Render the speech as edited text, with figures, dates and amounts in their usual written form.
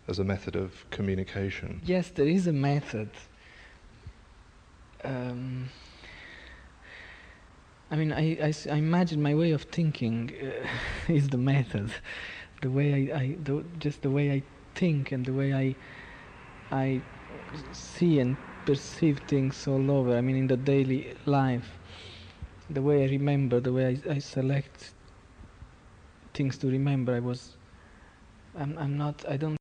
as a method of communication? Yes, there is a method. I mean, I imagine my way of thinking is the method. The way just the way I think and the way I see and perceive things all over. I mean, in the daily life, the way I remember, the way I select things to remember. I'm not. I don't